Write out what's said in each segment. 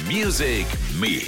Music Me.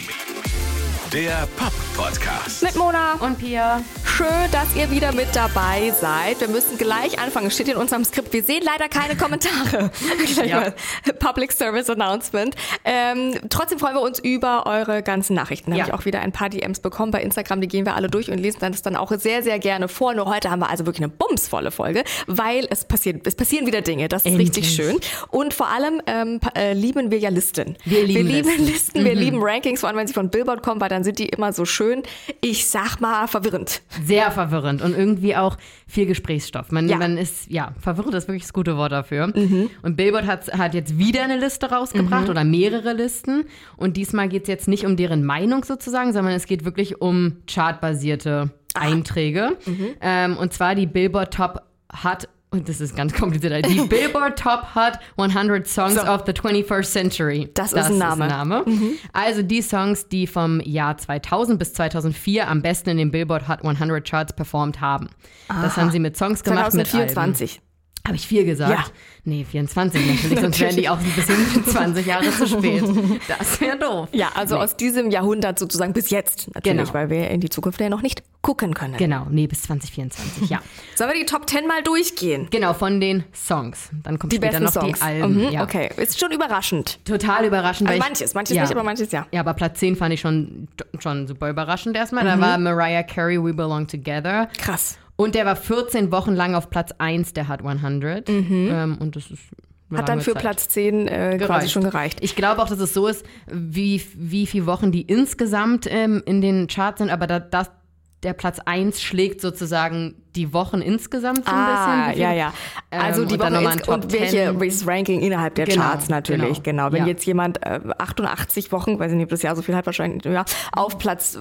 Der Pop-Podcast. Mit Mona und Pia. Schön, dass ihr wieder mit dabei seid. Wir müssen gleich anfangen. Es steht in unserem Skript. Wir sehen leider keine Kommentare. Ja. Public Service Announcement. Trotzdem freuen wir uns über eure ganzen Nachrichten. Da habe ich auch wieder ein paar DMs bekommen bei Instagram. Die gehen wir alle durch und lesen das dann auch sehr, sehr gerne vor. Nur heute haben wir also wirklich eine bumsvolle Folge, weil es passieren wieder Dinge. Das ist richtig schön. Und vor allem lieben wir ja Listen. Wir lieben Listen. Wir lieben Rankings, vor allem wenn sie von Billboard kommen, weil dann sind die immer so schön, ich sag mal, verwirrend. Sehr verwirrend und irgendwie auch viel Gesprächsstoff. Man ist, verwirrend ist wirklich das gute Wort dafür. Und Billboard hat jetzt wieder eine Liste rausgebracht oder mehrere Listen. Und diesmal geht es jetzt nicht um deren Meinung sozusagen, sondern es geht wirklich um chartbasierte Einträge. Und zwar die Billboard Top Hot, und das ist ganz kompliziert, die Billboard Top Hot 100 Songs of the 21st Century. Das ist ein Name. Also die Songs, die vom Jahr 2000 bis 2004 am besten in den Billboard Hot 100 Charts performt haben. Das haben sie mit Songs gemacht 2024. mit Alben. Habe ich 4 gesagt? Ja. Nee, 24 natürlich, sonst wären die auch ein bisschen 20 Jahre zu spät. Das wäre doof. Ja, also aus diesem Jahrhundert sozusagen bis jetzt natürlich, weil wir in die Zukunft ja noch nicht gucken können. Genau, bis 2024, ja. Sollen wir die Top 10 mal durchgehen? Genau, von den Songs. Dann kommt die später noch Songs. Die Alben. Ja. Okay, ist schon überraschend. Total überraschend. Also manches nicht, aber manches ja. Ja, aber Platz 10 fand ich schon super überraschend erstmal. Da war Mariah Carey, We Belong Together. Krass. Und der war 14 Wochen lang auf Platz 1 der Hot 100. Und das ist hat dann für Zeit. Platz 10 quasi schon gereicht. Ich glaube auch, dass es so ist, wie viele Wochen die insgesamt in den Charts sind, aber der Platz 1 schlägt sozusagen die Wochen insgesamt so ein bisschen. Ja. Also die Wochen und welches Ranking innerhalb der Charts natürlich. Genau. Wenn jetzt jemand 88 Wochen, weiß ich nicht, ob das Jahr so viel hat wahrscheinlich, auf Platz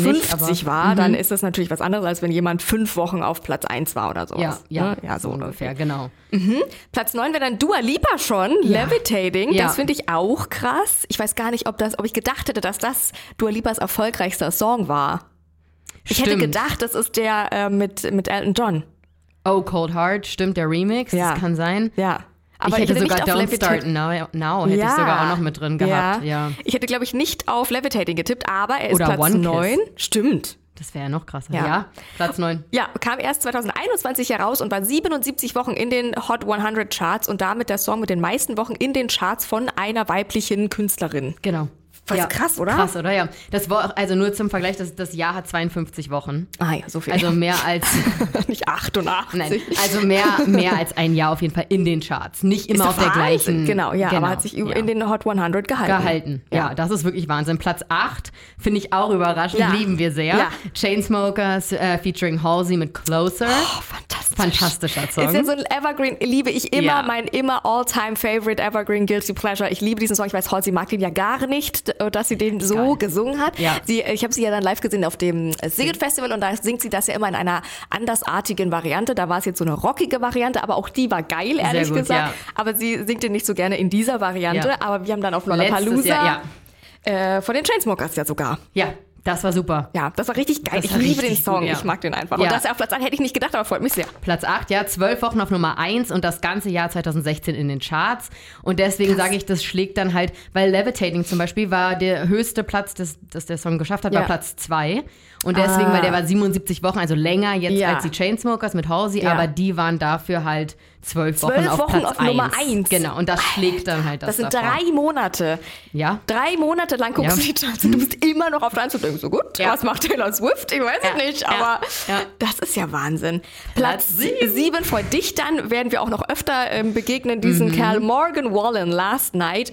55 war, dann ist das natürlich was anderes, als wenn jemand 5 Wochen auf Platz 1 war oder sowas. Ja, so ungefähr, genau. Platz 9 wäre dann Dua Lipa schon, Levitating. Das finde ich auch krass. Ich weiß gar nicht, ob ich gedacht hätte, dass das Dua Lipas erfolgreichster Song war. Ich hätte gedacht, das ist der mit Elton John. Oh, Cold Heart, stimmt, der Remix, das kann sein. Ja. Aber ich hätte sogar Don't Start Now hätte ich sogar auch noch mit drin gehabt. Ja. Ich hätte, glaube ich, nicht auf Levitating getippt, aber er ist oder Platz 9. Stimmt. Das wäre ja noch krasser. Ja, Platz 9. Ja, kam erst 2021 heraus und war 77 Wochen in den Hot 100 Charts und damit der Song mit den meisten Wochen in den Charts von einer weiblichen Künstlerin. Genau. Krass, oder? Krass, oder? Ja. Das war, also nur zum Vergleich, das Jahr hat 52 Wochen. Ja, so viel. Also mehr als... Nicht 88. Nein, also mehr als ein Jahr auf jeden Fall in den Charts. Nicht immer auf der gleichen... Genau, aber hat sich in den Hot 100 gehalten. Ja, das ist wirklich Wahnsinn. Platz 8 finde ich auch überraschend, lieben wir sehr. Ja. Chainsmokers featuring Halsey mit Closer. Oh, fantastisch. Fantastischer Song. Ist ja so ein Evergreen, liebe ich immer, mein All-Time-Favorite Evergreen Guilty Pleasure. Ich liebe diesen Song. Ich weiß, Halsey mag den ja gar nicht, dass sie den so gesungen hat. Ja. Ich habe sie ja dann live gesehen auf dem Sing It Festival und da singt sie das ja immer in einer andersartigen Variante. Da war es jetzt so eine rockige Variante, aber auch die war geil, ehrlich gesagt. Ja. Aber sie singt den nicht so gerne in dieser Variante. Ja. Aber wir haben dann auf Lollapalooza von den Chainsmokers ja sogar. Ja. Das war super. Ja, das war richtig geil. Ich liebe den Song. Ich mag den einfach. Und dass er auf Platz 1 hätte ich nicht gedacht, aber freut mich sehr. Platz 8, 12 Wochen auf Nummer 1 und das ganze Jahr 2016 in den Charts. Und deswegen sage ich, das schlägt dann halt, weil Levitating zum Beispiel war der höchste Platz, das der Song geschafft hat, war Platz 2. Und deswegen, weil der war 77 Wochen, also länger jetzt als die Chainsmokers mit Halsey, aber die waren dafür halt 12 Wochen auf Platz 1. Nummer 1. Genau, und das schlägt dann halt das sind davor. 3 Monate. Ja. 3 Monate lang guckst du die Charts und du bist immer noch auf der 1 und denkst so, gut, was macht Taylor Swift? Ich weiß es nicht, aber das ist ja Wahnsinn. Platz 7 vor dich dann werden wir auch noch öfter begegnen, diesen Kerl Morgan Wallen, Last Night,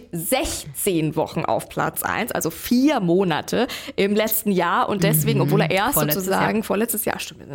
16 Wochen auf Platz 1, also 4 Monate im letzten Jahr und deswegen, obwohl er erst vorletztes Jahr, stimmt,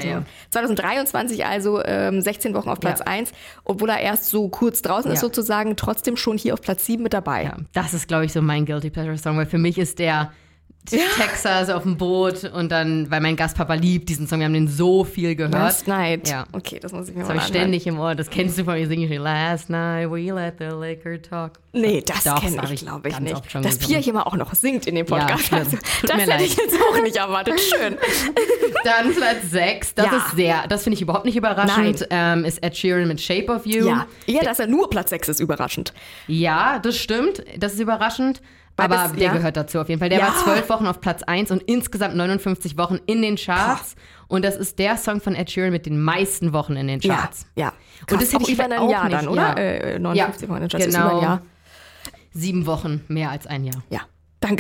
2023 also 16 Wochen auf Platz 1, obwohl er erst so kurz draußen ist sozusagen, trotzdem schon hier auf Platz 7 mit dabei. Ja, das ist, glaube ich, so mein Guilty Pleasure Song, weil für mich ist der Texas auf dem Boot und dann, weil mein Gastpapa liebt diesen Song, wir haben den so viel gehört. Last Night. Ja. Okay, das muss ich mir mal anhören. Das habe ich ständig im Ohr, das kennst du von mir, singe ich Last Night we let the liquor talk. Nee, das Doch, kenne das ich, glaube ich, ganz nicht. oft schon Dass Pia hier mal auch noch singt in dem Podcast. schlimm. Also, Tut das mir hätte leid. ich jetzt auch nicht erwartet. Schön. Dann Platz 6, das finde ich überhaupt nicht überraschend, ist Ed Sheeran mit Shape of You. Ja, eher, dass er nur Platz 6 ist, überraschend. Ja, das stimmt, das ist überraschend. Weil Aber der gehört dazu auf jeden Fall. Der war 12 Wochen auf Platz 1 und insgesamt 59 Wochen in den Charts. Und das ist der Song von Ed Sheeran mit den meisten Wochen in den Charts. Ja. Krass, und das hätte ich über ein Jahr dann, oder? 59 Wochen in den Charts ist über ein Jahr. 7 Wochen, mehr als ein Jahr. Ja, danke.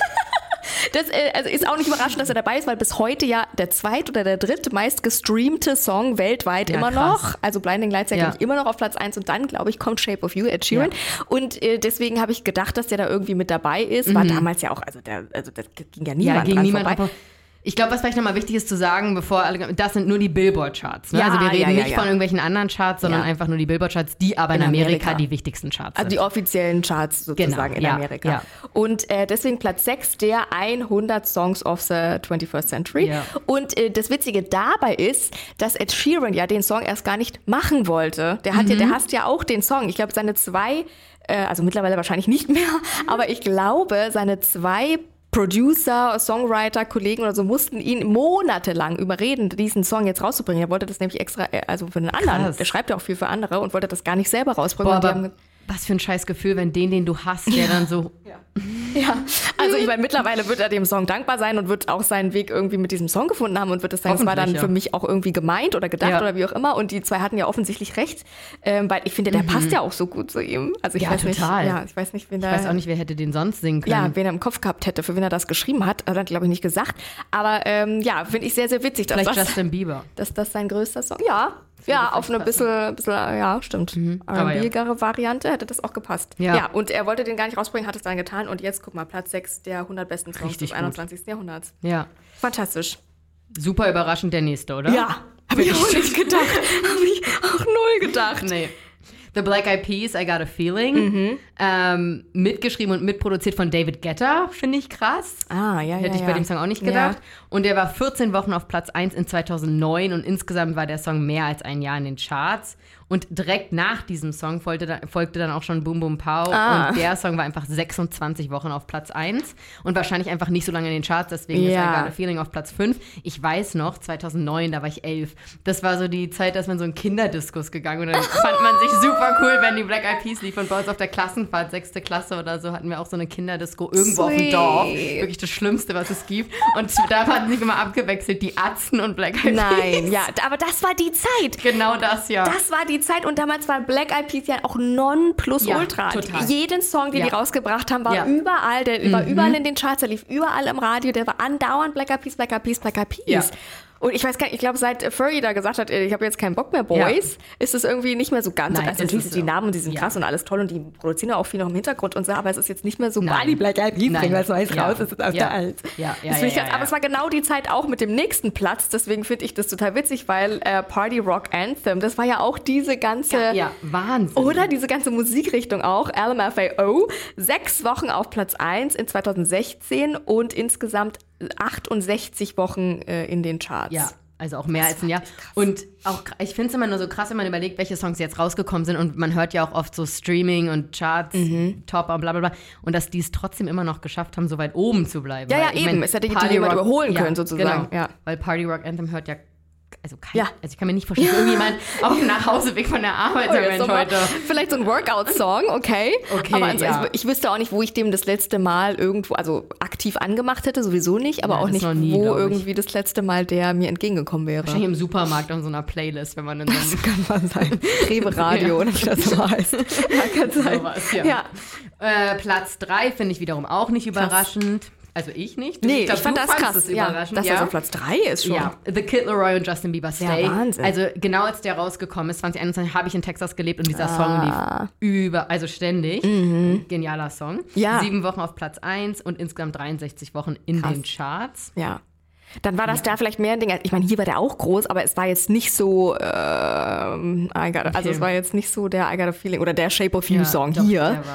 Das also ist auch nicht überraschend, dass er dabei ist, weil bis heute ja der zweit- oder der dritt meist gestreamte Song weltweit immer noch. Krass. Also Blinding Lights ja immer noch auf Platz 1 und dann, glaube ich, kommt Shape of You, Ed Sheeran. Ja. Und deswegen habe ich gedacht, dass der da irgendwie mit dabei ist. War damals ja auch, also das ging ja niemand dran vorbei. Ich glaube, was vielleicht nochmal wichtig ist zu sagen, bevor alle, das sind nur die Billboard-Charts. Ne? Ja, also wir reden nicht von irgendwelchen anderen Charts, sondern einfach nur die Billboard-Charts, die aber in Amerika die wichtigsten Charts sind. Also die offiziellen Charts sozusagen in Amerika. Ja. Und deswegen Platz 6 der 100 Songs of the 21st Century. Ja. Und das Witzige dabei ist, dass Ed Sheeran ja den Song erst gar nicht machen wollte. Der hasst ja auch den Song. Ich glaube, seine zwei, also mittlerweile wahrscheinlich nicht mehr, aber ich glaube, seine zwei Producer, Songwriter, Kollegen oder so mussten ihn monatelang überreden, diesen Song jetzt rauszubringen. Er wollte das nämlich extra, also für einen anderen. Krass. Der schreibt ja auch viel für andere und wollte das gar nicht selber rausbringen. Boah, aber was für ein scheiß Gefühl, wenn den du hast, der dann so... Ja, also ich meine, mittlerweile wird er dem Song dankbar sein und wird auch seinen Weg irgendwie mit diesem Song gefunden haben und wird es sagen, es war dann für mich auch irgendwie gemeint oder gedacht oder wie auch immer. Und die zwei hatten ja offensichtlich recht, weil ich finde, der passt ja auch so gut zu ihm. Also ich weiß total. Nicht, ich weiß nicht, wen ich weiß auch nicht, wer hätte den sonst singen können. Ja, wen er im Kopf gehabt hätte, für wen er das geschrieben hat, hat er, glaube ich, nicht gesagt. Aber finde ich sehr, sehr witzig, dass vielleicht Justin Bieber. Dass das sein größter Song, ja, auf eine bisschen, ja, stimmt. R&B-igere Variante hätte das auch gepasst. Ja, und er wollte den gar nicht rausbringen, hat es dann getan. Und jetzt, guck mal, Platz 6 der 100 besten Songs des 21. Jahrhunderts. Ja. Fantastisch. Super überraschend der nächste, oder? Ja, habe ich auch nicht gedacht. Habe ich auch null gedacht. Nee. The Black Eyed Peas, I Got a Feeling. Mitgeschrieben und mitproduziert von David Guetta, finde ich krass. Hätte ich bei dem Song auch nicht gedacht. Ja. Und der war 14 Wochen auf Platz 1 in 2009 und insgesamt war der Song mehr als ein Jahr in den Charts. Und direkt nach diesem Song folgte dann auch schon Boom Boom Pow. Und der Song war einfach 26 Wochen auf Platz 1 und wahrscheinlich einfach nicht so lange in den Charts, deswegen ist I Got a Feeling auf Platz 5. Ich weiß noch, 2009, da war ich 11. Das war so die Zeit, dass man so in Kinderdiskus gegangen und dann fand man sich super cool, wenn die Black Eyed Peas lief. Und bei uns auf der Klassenfahrt, 6. Klasse oder so, hatten wir auch so eine Kinderdisco irgendwo auf dem Dorf. Wirklich das Schlimmste, was es gibt. Und da hatten sich immer abgewechselt, die Atzen und Black Eyed Peas. Nein, ja, aber das war die Zeit. Genau das, ja. Das war die Zeit und damals war Black Eyed Peas ja auch Nonplusultra. Total. Jeden Song, den die rausgebracht haben, war überall, der war überall in den Charts, der lief überall im Radio, der war andauernd Black Eyed Peas, Black Eyed Peas, Black Eyed Peas. Ja. Und ich weiß gar nicht, ich glaube, seit Fergie da gesagt hat, ich habe jetzt keinen Bock mehr, Boys, ist es irgendwie nicht mehr so ganz. Nein, also natürlich sind die Namen, die sind krass und alles toll und die produzieren ja auch viel noch im Hintergrund und so, aber es ist jetzt nicht mehr so, die Black Eyed Peas bringen was Neues raus, das ist aus der Alt. Aber es war genau die Zeit auch mit dem nächsten Platz, deswegen finde ich das total witzig, weil Party Rock Anthem, das war ja auch diese ganze... Wahnsinn. Oder diese ganze Musikrichtung auch, LMFAO, 6 Wochen auf Platz 1 in 2016 und insgesamt 68 Wochen in den Charts. Ja, also auch mehr als ein Jahr. Und auch, ich finde es immer nur so krass, wenn man überlegt, welche Songs jetzt rausgekommen sind. Und man hört ja auch oft so Streaming und Charts, Top und bla bla bla. Und dass die es trotzdem immer noch geschafft haben, so weit oben zu bleiben. Ja, eben. Es hätte jemand überholen können, sozusagen. Genau. Ja. Weil Party Rock Anthem hört also ich kann mir nicht vorstellen, dass irgendjemand auf dem Nachhauseweg von der Arbeit sagt, heute. Vielleicht so ein Workout-Song, okay. Aber ich wüsste auch nicht, wo ich dem das letzte Mal irgendwo, also aktiv angemacht hätte, sowieso nicht, aber auch nicht, wo irgendwie das letzte Mal der mir entgegengekommen wäre. Wahrscheinlich im Supermarkt an so einer Playlist, wenn man in so einem... Das kann man sein. Rewe-Radio oder wie das so heißt. Ja, kann sein. Ja. Platz 3 finde ich wiederum auch nicht überraschend. Also ich nicht. Nee, ich fand das krass. Das überraschend. Dass das auf Platz 3 ist schon. Ja, The Kid Laroi und Justin Bieber Stay. Ja, Wahnsinn. Also genau als der rausgekommen ist, 2021, habe ich in Texas gelebt und dieser Song lief ständig. Genialer Song. Ja. 7 Wochen auf Platz 1 und insgesamt 63 Wochen in den Charts. Ja. Dann war das da vielleicht mehr ein Ding. Ich meine, hier war der auch groß, aber es war jetzt nicht so, es war jetzt nicht so der I Got a Feeling oder der Shape of You Song hier.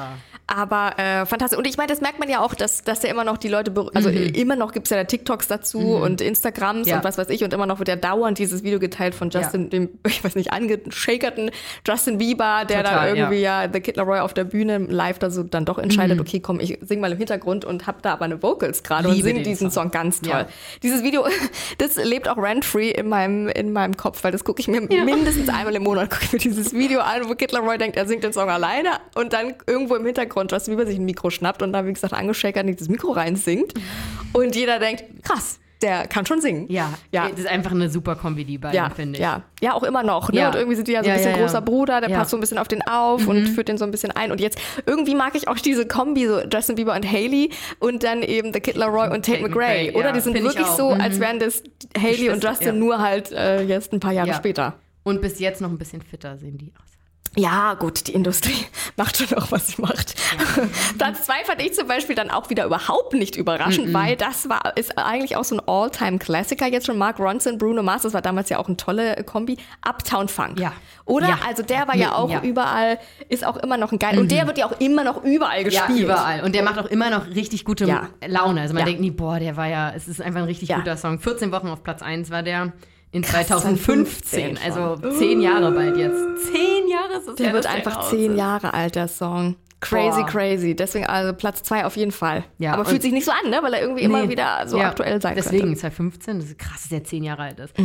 Aber fantastisch. Und ich meine, das merkt man ja auch, dass ja immer noch die Leute, immer noch gibt es ja da TikToks dazu und Instagrams und was weiß ich. Und immer noch wird ja dauernd dieses Video geteilt von Justin, dem, ich weiß nicht, angeshakerten Justin Bieber, der da irgendwie The Kid Laroi auf der Bühne live da so dann doch entscheidet, okay, komm, ich sing mal im Hintergrund und hab da aber eine Vocals gerade und sing diesen Song ganz toll. Ja. Dieses Video, das lebt auch rent-free in meinem Kopf, weil das gucke ich mir mindestens einmal im Monat, gucke ich mir dieses Video an, wo Kid Laroi denkt, er singt den Song alleine und dann irgendwo im Hintergrund Justin Bieber sich ein Mikro schnappt und da, wie gesagt, angeschakert dieses Mikro reinsingt und jeder denkt, krass, der kann schon singen. Ja, das ist einfach eine super Kombi, die beiden, finde ich. Ja, auch immer noch. Ne? Und irgendwie sind die ja so ein bisschen großer Bruder, der passt so ein bisschen auf den auf und führt den so ein bisschen ein. Und jetzt irgendwie mag ich auch diese Kombi, so Justin Bieber und Hailey und dann eben The Kid Laroi und Tate McRae. Oder die sind wirklich so, als wären das Hailey und Justin nur halt jetzt ein paar Jahre später. Und bis jetzt noch ein bisschen fitter sehen die aus. Ja, gut, die Industrie macht schon auch, was sie macht. Ja. Platz 2 fand ich zum Beispiel dann auch wieder überhaupt nicht überraschend, weil das ist eigentlich auch so ein All-Time-Klassiker. Jetzt schon Mark Ronson, Bruno Mars, das war damals ja auch eine tolle Kombi. Uptown Funk. Ja. Oder? Ja. Also der war ja auch überall, ist auch immer noch ein geil. Und der wird ja auch immer noch überall gespielt. Ja, überall. Und der macht auch immer noch richtig gute Laune. Also man denkt nie, boah, es ist einfach ein richtig guter Song. 14 Wochen auf Platz 1 war der. In 2015, also 10 Jahre bald jetzt. 10 Jahre ist es. Der wird einfach 10 Jahre alt, der Song. Crazy. Deswegen also Platz 2 auf jeden Fall. Ja, aber fühlt sich nicht so an, ne? Weil er irgendwie immer wieder so aktuell sein könnte. Deswegen 2015, das ist krass, dass er 10 Jahre alt ist.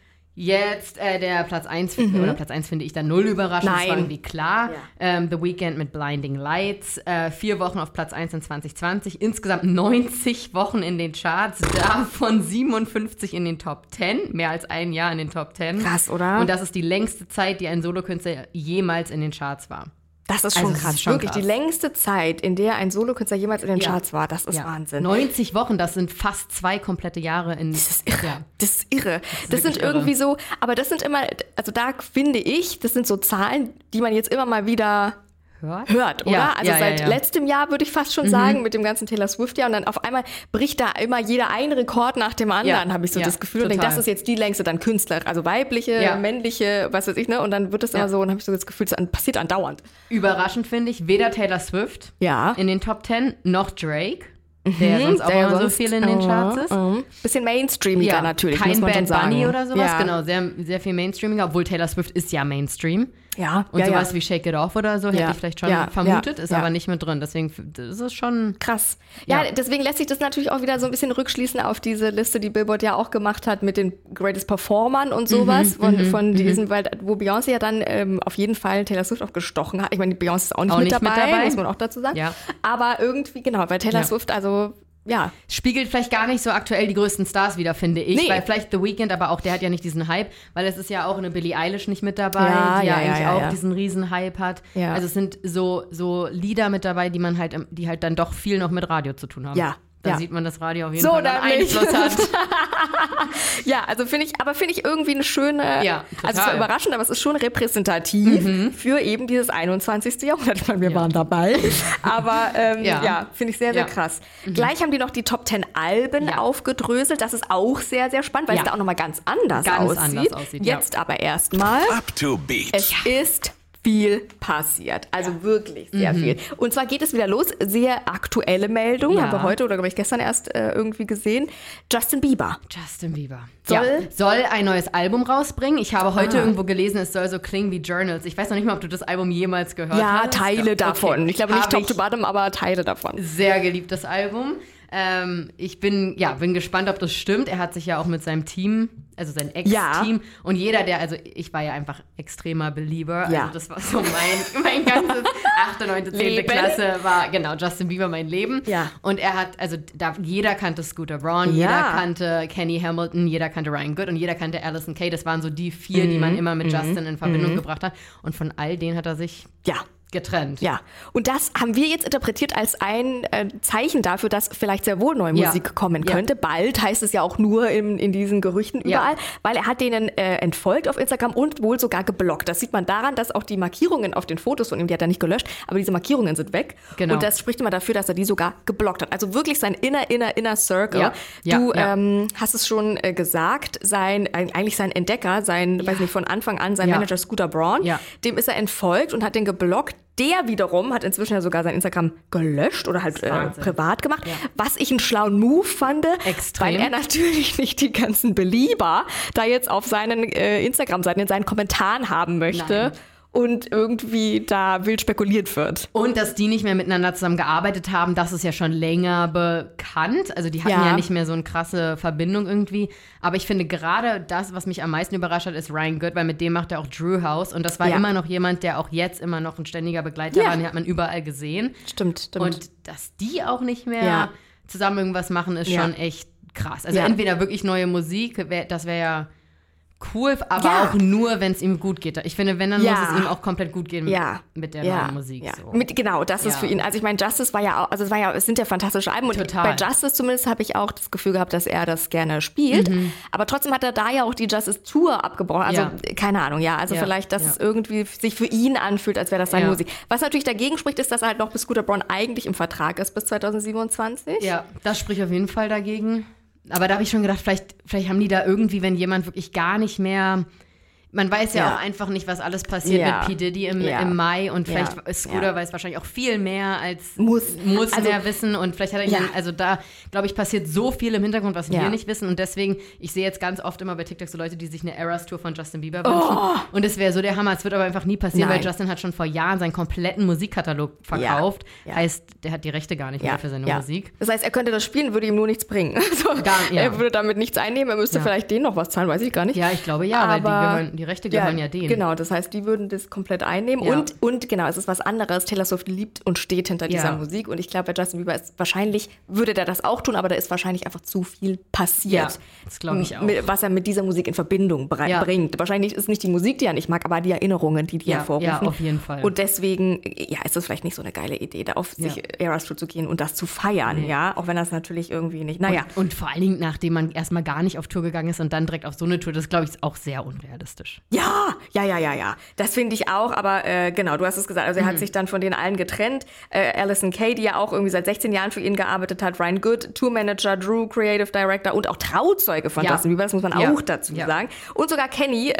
Jetzt der Platz 1, oder Platz 1 finde ich dann null überraschend, das war irgendwie klar. Ja. The Weeknd mit Blinding Lights, 4 Wochen auf Platz 1 in 2020, insgesamt 90 Wochen in den Charts, davon 57 in den Top 10, mehr als ein Jahr in den Top 10. Krass, oder? Und das ist die längste Zeit, die ein Solokünstler jemals in den Charts war. Das ist schon krass. Wirklich, die längste Zeit, in der ein Solokünstler jemals in den Charts war, das ist Wahnsinn. 90 Wochen, das sind fast 2 komplette Jahre in... Das ist irre. Das ist irre. Das sind irgendwie so, aber das sind immer, also da finde ich, das sind so Zahlen, die man jetzt immer mal wieder hört, oder? Ja, also seit letztem Jahr würde ich fast schon sagen, mit dem ganzen Taylor Swift-Jahr. Und dann auf einmal bricht da immer jeder einen Rekord nach dem anderen, habe ich so das Gefühl. Und denke, das ist jetzt die längste, dann Künstler, also weibliche, männliche, was weiß ich, ne? Und dann wird das immer so, und habe ich so das Gefühl, das passiert andauernd. Überraschend finde ich, weder Taylor Swift in den Top 10, noch Drake. Der sonst auch immer so viel in den Charts ist. Bisschen mainstreamiger natürlich, kein muss man Bad schon sagen. Bunny oder sowas, genau, sehr, sehr viel mainstreamiger, obwohl Taylor Swift ist ja Mainstream. Ja. Und sowas wie Shake It Off oder so hätte ich vielleicht schon vermutet, ist aber nicht mit drin. Deswegen ist es schon krass. Ja, deswegen lässt sich das natürlich auch wieder so ein bisschen rückschließen auf diese Liste, die Billboard ja auch gemacht hat mit den Greatest Performern und sowas von diesen, weil wo Beyoncé ja dann auf jeden Fall Taylor Swift auch gestochen hat. Ich meine, Beyoncé ist auch nicht mit dabei, muss man auch dazu sagen. Ja. Aber irgendwie, genau, weil Taylor Swift, also spiegelt vielleicht gar nicht so aktuell die größten Stars wieder, finde ich. Nee. Weil vielleicht The Weeknd, aber auch der hat ja nicht diesen Hype, weil es ist ja auch eine Billie Eilish nicht mit dabei, die eigentlich auch diesen riesen Hype hat. Ja. Also es sind so Lieder mit dabei, die halt dann doch viel noch mit Radio zu tun haben. Ja. Da sieht man, dass Radio auf jeden Fall einen Einfluss hat. Ja, also finde ich irgendwie eine schöne, also es war überraschend, aber es ist schon repräsentativ für eben dieses 21. Jahrhundert. Ich meine, wir waren dabei, aber finde ich sehr, sehr krass. Gleich haben die noch die Top 10 Alben aufgedröselt, das ist auch sehr, sehr spannend, weil es da auch nochmal ganz anders aussieht. Jetzt aber erstmal, Up to Beat. Es ist viel passiert. Also wirklich sehr viel. Und zwar geht es wieder los. Sehr aktuelle Meldung. Haben wir heute oder glaube ich gestern erst irgendwie gesehen. Justin Bieber. Soll ein neues Album rausbringen. Ich habe heute irgendwo gelesen, es soll so klingen wie Journals. Ich weiß noch nicht mal, ob du das Album jemals gehört hast. Ja, Teile davon. Okay. Ich glaube nicht Top to Bottom, aber Teile davon. Sehr geliebtes Album. Ich bin gespannt, ob das stimmt. Er hat sich ja auch mit seinem Team, also sein Ex-Team und jeder, also ich war ja einfach extremer Belieber. Also das war so mein ganzes 8., 9., 10. Klasse war, genau, Justin Bieber mein Leben. Ja. Und er hat, jeder kannte Scooter Braun, jeder kannte Kenny Hamilton, jeder kannte Ryan Good und jeder kannte Alison Kay. Das waren so die 4, die man immer mit Justin in Verbindung gebracht hat. Und von all denen hat er sich getrennt. Ja, und das haben wir jetzt interpretiert als ein Zeichen dafür, dass vielleicht sehr wohl neue Musik kommen könnte. Bald heißt es ja auch nur in diesen Gerüchten überall, weil er hat denen entfolgt auf Instagram und wohl sogar geblockt. Das sieht man daran, dass auch die Markierungen auf den Fotos von ihm, die hat er nicht gelöscht, aber diese Markierungen sind weg. Genau. Und das spricht immer dafür, dass er die sogar geblockt hat. Also wirklich sein inner Circle. Ja. Du hast es schon gesagt, eigentlich sein Entdecker, weiß nicht, von Anfang an sein Manager Scooter Braun, dem ist er entfolgt und hat den geblockt. Der wiederum hat inzwischen ja sogar sein Instagram gelöscht oder halt privat gemacht, was ich einen schlauen Move fand, weil er natürlich nicht die ganzen Belieber da jetzt auf seinen Instagram-Seiten in seinen Kommentaren haben möchte. Nein. Und irgendwie da wild spekuliert wird. Und dass die nicht mehr miteinander zusammengearbeitet haben, das ist ja schon länger bekannt. Also die hatten ja nicht mehr so eine krasse Verbindung irgendwie. Aber ich finde gerade das, was mich am meisten überrascht hat, ist Ryan Good, weil mit dem macht er auch Drew House. Und das war immer noch jemand, der auch jetzt immer noch ein ständiger Begleiter war. Den hat man überall gesehen. Stimmt. Und dass die auch nicht mehr zusammen irgendwas machen, ist schon echt krass. Also entweder wirklich neue Musik, das wäre ja cool, aber auch nur, wenn es ihm gut geht. Ich finde, wenn, dann muss es ihm auch komplett gut gehen mit der neuen Musik. Ja. So. Genau, das ist für ihn. Also ich meine, Justice war ja auch, also es sind ja fantastische Alben. Total. Und bei Justice zumindest habe ich auch das Gefühl gehabt, dass er das gerne spielt. Aber trotzdem hat er da ja auch die Justice Tour abgebrochen. Also keine Ahnung, also vielleicht, dass es irgendwie sich für ihn anfühlt, als wäre das seine Musik. Was natürlich dagegen spricht, ist, dass er halt noch bis Scooter Braun eigentlich im Vertrag ist bis 2027. Ja, das spricht auf jeden Fall dagegen. Aber da habe ich schon gedacht, vielleicht haben die da irgendwie, wenn jemand wirklich gar nicht mehr, man weiß ja auch einfach nicht, was alles passiert mit P. Diddy im Mai und vielleicht Scooter weiß wahrscheinlich auch viel mehr als muss mehr wissen und vielleicht hat er ihn also da, glaube ich, passiert so viel im Hintergrund, was wir nicht wissen und deswegen, ich sehe jetzt ganz oft immer bei TikTok so Leute, die sich eine Eras Tour von Justin Bieber wünschen und es wäre so der Hammer, es wird aber einfach nie passieren, weil Justin hat schon vor Jahren seinen kompletten Musikkatalog verkauft, heißt, der hat die Rechte gar nicht mehr für seine Musik. Das heißt, er könnte das spielen, würde ihm nur nichts bringen. Also, er würde damit nichts einnehmen, er müsste vielleicht denen noch was zahlen, weiß ich gar nicht. Ja, ich glaube weil die Rechte gehören ja denen. Genau, das heißt, die würden das komplett einnehmen. Ja. Und genau, es ist was anderes. Taylor Swift liebt und steht hinter dieser Musik. Und ich glaube, bei Justin Bieber ist wahrscheinlich, würde der das auch tun, aber da ist wahrscheinlich einfach zu viel passiert. Ja, das glaube ich auch. Was er mit dieser Musik in Verbindung bringt. Wahrscheinlich ist nicht die Musik, die er nicht mag, aber die Erinnerungen, die hervorrufen. Ja, auf jeden Fall. Und deswegen, ist das vielleicht nicht so eine geile Idee, da auf sich Eras Tour zu gehen und das zu feiern. Ja, auch wenn das natürlich irgendwie nicht, Und vor allen Dingen, nachdem man erstmal gar nicht auf Tour gegangen ist und dann direkt auf so eine Tour, das glaube ich ist auch sehr unrealistisch. Ja. Das finde ich auch, aber genau, du hast es gesagt. Also er hat sich dann von denen allen getrennt. Alison Kay, die ja auch irgendwie seit 16 Jahren für ihn gearbeitet hat. Ryan Good, Tourmanager, Drew, Creative Director und auch Trauzeuge von Justin Bieber, das muss man auch dazu sagen. Und sogar Kenny,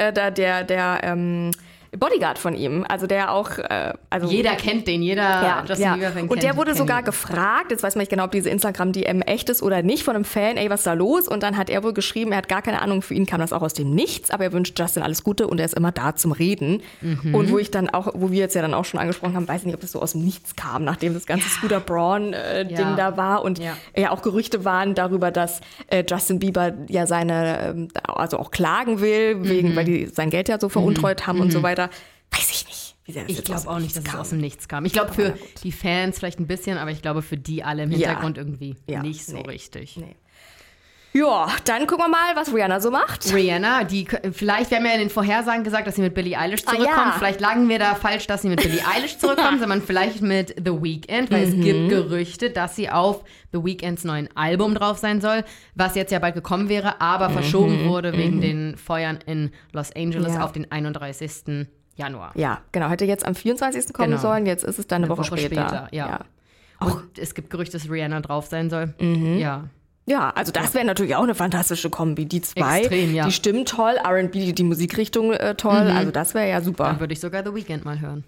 der Bodyguard von ihm, also der auch... jeder kennt den, Justin Bieber-Fan kennt. Und der wurde sogar gefragt, jetzt weiß man nicht genau, ob diese Instagram-DM echt ist oder nicht, von einem Fan, was ist da los? Und dann hat er wohl geschrieben, er hat gar keine Ahnung, für ihn kam das auch aus dem Nichts, aber er wünscht Justin alles Gute und er ist immer da zum Reden. Und wo wir jetzt ja dann auch schon angesprochen haben, weiß ich nicht, ob das so aus dem Nichts kam, nachdem das ganze Scooter Braun-Ding da war und auch Gerüchte waren darüber, dass Justin Bieber ja seine, also auch klagen will, weil die sein Geld ja so veruntreut haben und so weiter. Weiß ich nicht. Ich glaube auch nicht, dass es aus dem Nichts kam. Ich glaube für die Fans vielleicht ein bisschen, aber ich glaube für die alle im Hintergrund irgendwie nicht so richtig. Nee. Ja, dann gucken wir mal, was Rihanna so macht. Rihanna, vielleicht, wir haben ja in den Vorhersagen gesagt, dass sie mit Billie Eilish zurückkommt. Vielleicht lagen wir da falsch, dass sie mit Billie Eilish zurückkommt, sondern vielleicht mit The Weeknd, weil es gibt Gerüchte, dass sie auf The Weeknds neuen Album drauf sein soll, was jetzt ja bald gekommen wäre, aber verschoben wurde wegen den Feuern in Los Angeles auf den 31. Januar. Ja, genau. Hätte jetzt am 24. kommen sollen, jetzt ist es dann eine Woche später. Und es gibt Gerüchte, dass Rihanna drauf sein soll. Ja, also das wäre natürlich auch eine fantastische Kombi. Die zwei, extrem, die Stimmen toll, R&B, die Musikrichtung toll. Also das wäre ja super. Dann würde ich sogar The Weeknd mal hören.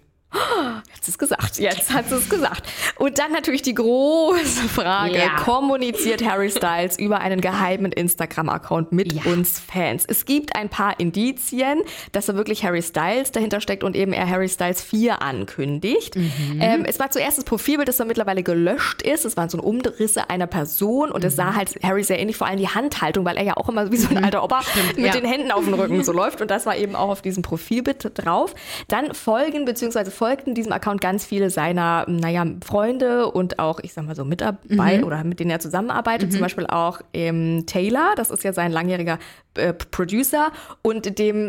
Jetzt hat sie es gesagt. Und dann natürlich die große Frage, kommuniziert Harry Styles über einen geheimen Instagram-Account mit uns Fans? Es gibt ein paar Indizien, dass da wirklich Harry Styles dahinter steckt und eben er Harry Styles 4 ankündigt. Es war zuerst das Profilbild, das dann mittlerweile gelöscht ist. Es waren so Umrisse einer Person und es sah halt Harry sehr ähnlich, vor allem die Handhaltung, weil er ja auch immer wie so ein alter Opa mit den Händen auf dem Rücken so läuft und das war eben auch auf diesem Profilbild drauf. Dann folgten diesem Account ganz viele seiner, Freunde und auch, ich sag mal so, Mitarbeiter oder mit denen er zusammenarbeitet. Zum Beispiel auch Taylor, das ist ja sein langjähriger Producer und dem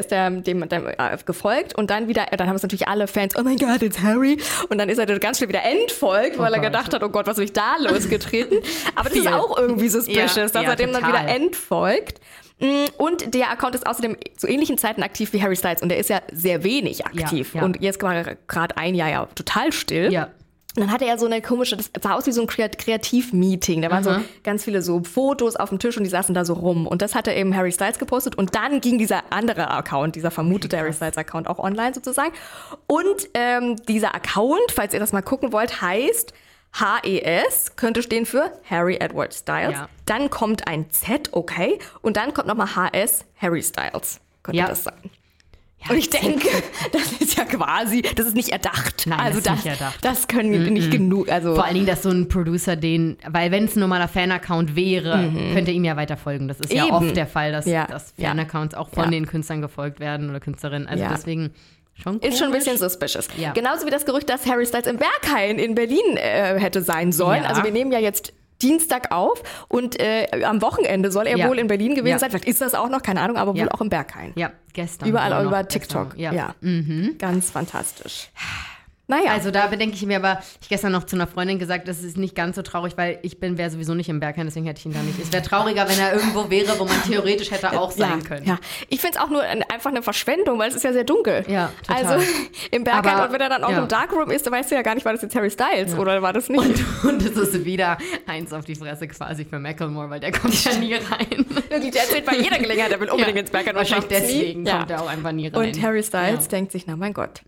gefolgt und dann haben es natürlich alle Fans, oh mein Gott, it's Harry und dann ist er ganz schnell wieder entfolgt, weil er gedacht hat, oh Gott, was habe ich da losgetreten? Aber das ist auch irgendwie suspicious, dass er dem dann wieder entfolgt. Und der Account ist außerdem zu ähnlichen Zeiten aktiv wie Harry Styles und der ist ja sehr wenig aktiv. Und jetzt war gerade ein Jahr total still. Und dann hatte er so eine komische, das sah aus wie so ein Kreativ-Meeting. Da waren so ganz viele so Fotos auf dem Tisch und die saßen da so rum. Und das hatte eben Harry Styles gepostet. Und dann ging dieser andere Account, dieser vermutete Harry Styles-Account auch online sozusagen. Und dieser Account, falls ihr das mal gucken wollt, heißt HES, könnte stehen für Harry Edward Styles. Ja. Dann kommt ein Z, okay. Und dann kommt nochmal HS, Harry Styles, könnte das sein. Ja, und ich denke, das ist ja quasi, das ist nicht erdacht. Nein, also das ist nicht erdacht. Das können nicht genug. Also vor allen Dingen, dass so ein Producer weil wenn es ein normaler Fan-Account wäre, könnte ihm ja weiter folgen. Das ist ja oft der Fall, dass Fan-Accounts auch von den Künstlern gefolgt werden oder Künstlerinnen. Also deswegen schon komisch. Ist schon ein bisschen suspicious. Ja. Genauso wie das Gerücht, dass Harry Styles im Berghain in Berlin hätte sein sollen. Ja. Also wir nehmen ja jetzt Dienstag auf und am Wochenende soll er wohl in Berlin gewesen sein. Vielleicht ist das auch noch, keine Ahnung, aber wohl auch im Berghain. Ja, gestern. Überall über TikTok. Ja. Ganz fantastisch. Naja. Also da bedenke ich mir aber, ich gestern noch zu einer Freundin gesagt, das ist nicht ganz so traurig, weil wäre sowieso nicht im Berghain, deswegen hätte ich ihn da nicht. Es wäre trauriger, wenn er irgendwo wäre, wo man theoretisch hätte auch sein können. Ja. Ich finde es auch nur einfach eine Verschwendung, weil es ist ja sehr dunkel. Ja, total. Also im Berghain, und wenn er dann auch im Darkroom ist, dann weißt du ja gar nicht, war das jetzt Harry Styles oder war das nicht? Und es ist wieder eins auf die Fresse quasi für Macklemore, weil der kommt ja nie rein. Wirklich, der erzählt bei jeder Gelegenheit, der will unbedingt ins Berghain. Wahrscheinlich deswegen kommt er auch einfach nie rein. Und Harry Styles denkt sich, na mein Gott.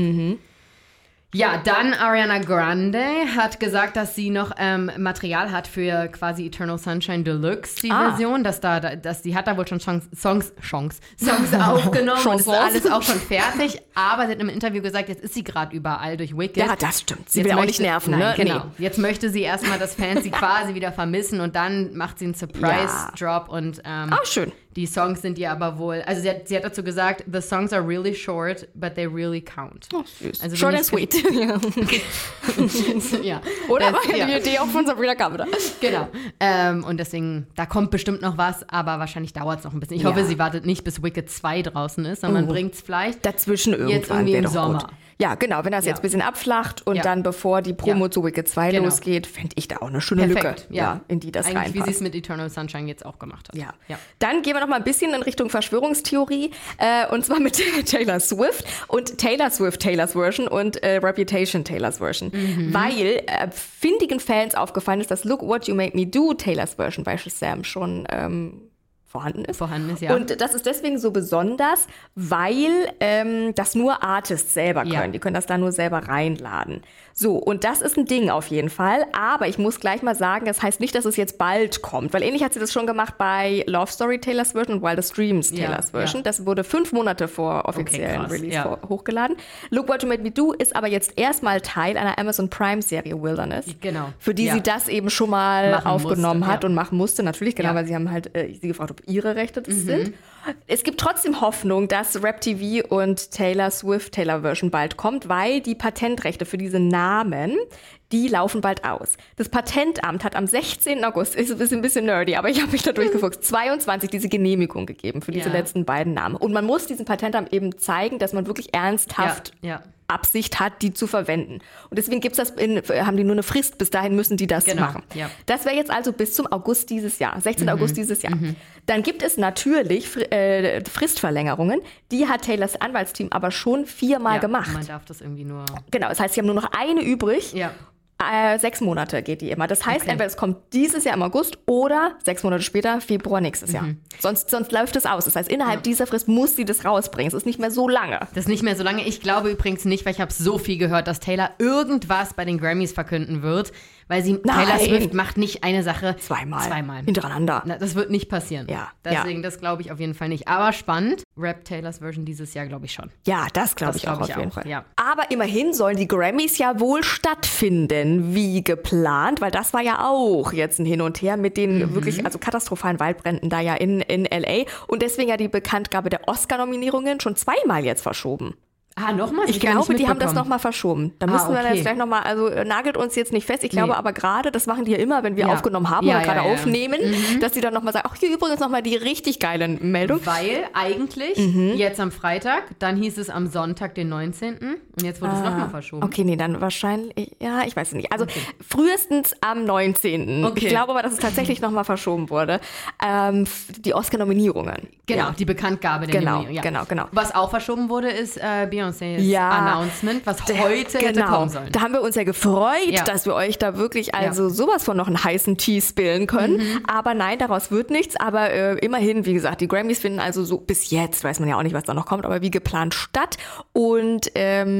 Ja, dann Ariana Grande hat gesagt, dass sie noch Material hat für quasi Eternal Sunshine Deluxe, die Version. Die hat da wohl schon Songs aufgenommen und ist alles auch schon fertig. Aber sie hat im Interview gesagt, jetzt ist sie gerade überall durch Wicked. Ja, das stimmt. Sie will auch nicht nerven, ne? Genau. Nee. Jetzt möchte sie erstmal, dass Fans sie quasi wieder vermissen und dann macht sie einen Surprise-Drop und schön. Die Songs sind ihr aber wohl, also sie hat dazu gesagt, the songs are really short, but they really count. Oh, süß. Also short and sweet. Ja. Oder war ja die Idee auch von Sabrina Carpenter. Genau. Und deswegen, da kommt bestimmt noch was, aber wahrscheinlich dauert es noch ein bisschen. Ich hoffe, sie wartet nicht, bis Wicked 2 draußen ist, sondern bringt es vielleicht dazwischen irgendwann. Jetzt irgendwie im Sommer. Gut. Ja, genau, wenn das jetzt ein bisschen abflacht und dann, bevor die Promo zu Wicked 2 losgeht, fände ich da auch eine schöne Lücke, in die das reinpasst. Eigentlich, wie sie es mit Eternal Sunshine jetzt auch gemacht hat. Ja. Dann gehen wir noch mal ein bisschen in Richtung Verschwörungstheorie, und zwar mit Taylor Swift und Taylor Swift Taylors Version und Reputation Taylors Version. Weil findigen Fans aufgefallen ist, dass Look What You Made Me Do Taylors Version bei Shazam schon vorhanden ist, ja. Und das ist deswegen so besonders, weil das nur Artists selber können. Ja. Die können das da nur selber reinladen. So, und das ist ein Ding auf jeden Fall. Aber ich muss gleich mal sagen, das heißt nicht, dass es jetzt bald kommt. Weil ähnlich hat sie das schon gemacht bei Love Story Taylor's Version und Wildest Dreams Taylor's Version. Das wurde 5 Monate vor offiziellen Release hochgeladen. Look What You Made Me Do ist aber jetzt erstmal Teil einer Amazon Prime-Serie Wilderness. Genau. Für die sie das eben schon mal aufgenommen hat und machen musste. Natürlich, genau, weil sie haben halt sie gefragt, ob ihre Rechte das sind. Es gibt trotzdem Hoffnung, dass Rap TV und Taylor Swift Taylor Version bald kommt, weil die Patentrechte für diese Namen, die laufen bald aus. Das Patentamt hat am 16. August, ist ein bisschen nerdy, aber ich habe mich da durchgefuchst, 22 diese Genehmigung gegeben für diese letzten beiden Namen. Und man muss diesem Patentamt eben zeigen, dass man wirklich ernsthaft Absicht hat, die zu verwenden. Und deswegen haben die nur eine Frist, bis dahin müssen die das machen. Ja. Das wäre jetzt also bis zum August dieses Jahr, 16. August dieses Jahr. Dann gibt es natürlich Fristverlängerungen. Die hat Taylors Anwaltsteam aber schon 4-mal gemacht. Man darf das irgendwie nur... Genau, das heißt, sie haben nur noch eine übrig. Ja. 6 Monate geht die immer. Das heißt, entweder es kommt dieses Jahr im August oder 6 Monate später, Februar nächstes Jahr. Sonst läuft es aus. Das heißt, innerhalb dieser Frist muss sie das rausbringen. Es ist nicht mehr so lange. Das ist nicht mehr so lange. Ich glaube übrigens nicht, weil ich habe so viel gehört, dass Taylor irgendwas bei den Grammys verkünden wird. Weil Taylor Swift macht nicht eine Sache zweimal. Hintereinander. Das wird nicht passieren. Ja. Deswegen, das glaube ich auf jeden Fall nicht. Aber spannend. Rap Taylors Version dieses Jahr glaube ich schon. Ja, das glaube ich auch auf jeden Fall. Ja. Aber immerhin sollen die Grammys ja wohl stattfinden, wie geplant. Weil das war ja auch jetzt ein Hin und Her mit den wirklich katastrophalen Waldbränden da ja in L.A. Und deswegen ja die Bekanntgabe der Oscar-Nominierungen schon 2-mal jetzt verschoben. Nochmal? Ich glaube, die haben das nochmal verschoben. Da müssen wir jetzt gleich nochmal, also nagelt uns jetzt nicht fest. Ich glaube aber gerade, das machen die ja immer, wenn wir aufgenommen haben oder gerade aufnehmen, dass die dann nochmal sagen, ach, hier übrigens nochmal die richtig geilen Meldungen. Weil eigentlich jetzt am Freitag, dann hieß es am Sonntag, den 19. Und jetzt wurde es nochmal verschoben. Okay, nee, dann wahrscheinlich, ja, ich weiß nicht. Also frühestens am 19. Okay. Ich glaube aber, dass es tatsächlich nochmal verschoben wurde. Die Oscar-Nominierungen. Genau, die Bekanntgabe der Nominierung. Genau. Was auch verschoben wurde, ist Beyoncés Announcement, was heute hätte kommen sollen. Da haben wir uns ja gefreut, dass wir euch da wirklich sowas von noch einen heißen Tee spillen können. Aber nein, daraus wird nichts. Aber immerhin, wie gesagt, die Grammys finden also so bis jetzt, weiß man ja auch nicht, was da noch kommt, aber wie geplant statt. Und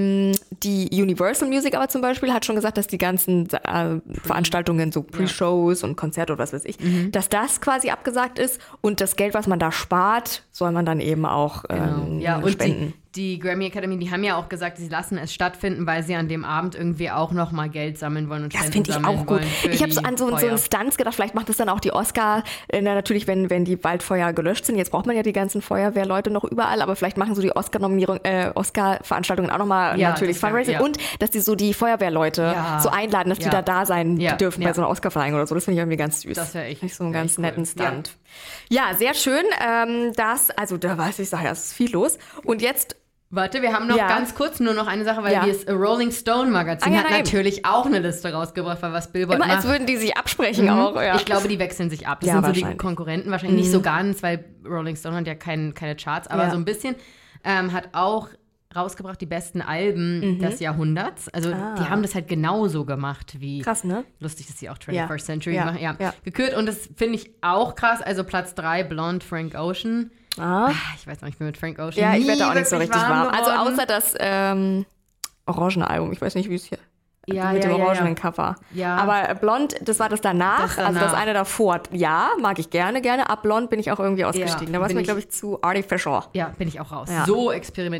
die Universal Music aber zum Beispiel hat schon gesagt, dass die ganzen Veranstaltungen, so Pre-Shows und Konzerte oder was weiß ich, dass das quasi abgesagt ist und das Geld, was man da spart, soll man dann eben auch spenden. Die Grammy Academy, die haben ja auch gesagt, sie lassen es stattfinden, weil sie an dem Abend irgendwie auch nochmal Geld sammeln wollen und Spenden sammeln wollen. Das finde ich auch gut. Ich habe so an so einen Stunts gedacht, vielleicht macht es dann auch die Oscar, natürlich, wenn die Waldfeuer gelöscht sind. Jetzt braucht man ja die ganzen Feuerwehrleute noch überall, aber vielleicht machen so die Oscar-Veranstaltungen auch nochmal natürlich Fundraising und dass die so die Feuerwehrleute so einladen, dass die da sein dürfen bei so einer Oscar-Verleihung oder so. Das finde ich irgendwie ganz süß. Das wäre echt so einen ganz netten Stunt. Ja, sehr schön. Da weiß ich, es ist viel los. Und jetzt warte, wir haben noch ganz kurz nur noch eine Sache, weil das Rolling Stone Magazin hat natürlich auch eine Liste rausgebracht, weil was Billboard macht. Immer als würden die sich absprechen auch. Ja. Ich glaube, die wechseln sich ab. Das sind so die Konkurrenten, wahrscheinlich nicht so ganz, weil Rolling Stone hat ja keine Charts, aber so ein bisschen. Hat auch rausgebracht die besten Alben des Jahrhunderts. Also die haben das halt genauso gemacht wie... Krass, ne? Lustig, dass sie auch 21st Century machen. Ja. Gekürt. Und das finde ich auch krass. Also Platz 3, Blonde, Frank Ocean. Ich weiß noch, ich bin mit Frank Ocean ich werde auch nicht so richtig warm. Also außer das Orangenalbum. Ich weiß nicht, wie es hier... mit dem orangenen Cover. Ja. Aber Blond, das war das danach, also das eine davor. Ja, mag ich gerne. Ab Blond bin ich auch irgendwie ausgestiegen. Da war es mir, glaube ich, zu artificial. Ja, bin ich auch raus. Ja. So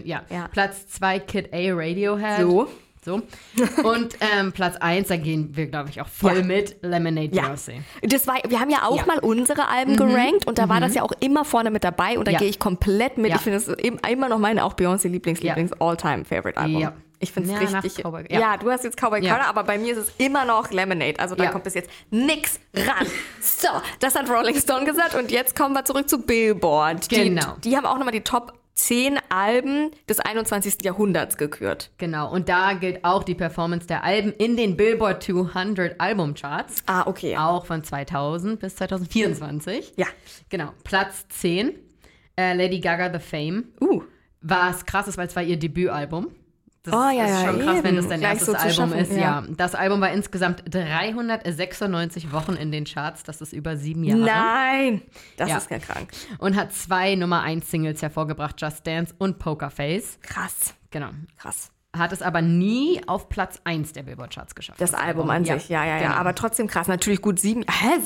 Platz 2, Kid A, Radiohead. So. Und Platz 1, da gehen wir, glaube ich, auch voll mit Lemonade Beyoncé. Wir haben ja auch mal unsere Alben gerankt und da war das ja auch immer vorne mit dabei und da gehe ich komplett mit. Ich finde es immer noch meine auch Beyoncé Lieblings All-Time-Favorite-Album. Ja. Ich finde es richtig. Du hast jetzt Cowboy Carter, aber bei mir ist es immer noch Lemonade. Also da kommt bis jetzt nix ran. So, das hat Rolling Stone gesagt und jetzt kommen wir zurück zu Billboard. Die haben auch nochmal die Top 10 Alben des 21. Jahrhunderts gekürt. Genau, und da gilt auch die Performance der Alben in den Billboard 200 Albumcharts. Okay. Auch von 2000 bis 2024. Ja. Genau, Platz 10, Lady Gaga, The Fame. Was krass ist, weil es war ihr Debütalbum. Das ist schon krass, wenn das dein erstes Album ist. Ja. Das Album war insgesamt 396 Wochen in den Charts. Das ist über 7 Jahre. Nein, das ist ja krank. Und hat 2 Nummer-1-Singles hervorgebracht, Just Dance und Pokerface. Krass. Genau. Krass. Hat es aber nie auf Platz 1 der Billboard-Charts geschafft. Das Album an sich, ja. Genau. Aber trotzdem krass. Natürlich gut 7